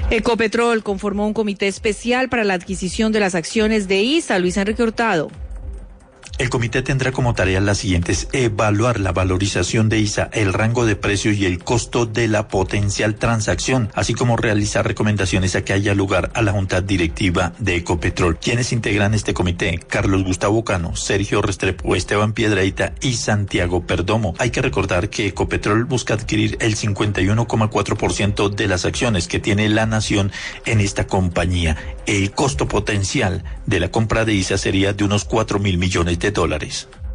Ecopetrol conformó un comité especial para la adquisición de las acciones de ISA. Luis Enrique Hurtado. El comité tendrá como tarea las siguientes: evaluar la valorización de ISA, el rango de precios y el costo de la potencial transacción, así como realizar recomendaciones a que haya lugar a la junta directiva de Ecopetrol. ¿Quiénes integran este comité? Carlos Gustavo Cano, Sergio Restrepo, Esteban Piedrahita y Santiago Perdomo. Hay que recordar que Ecopetrol busca adquirir el 51,4% de las acciones que tiene la nación en esta compañía. El costo potencial de la compra de ISA sería de unos $4.000 millones.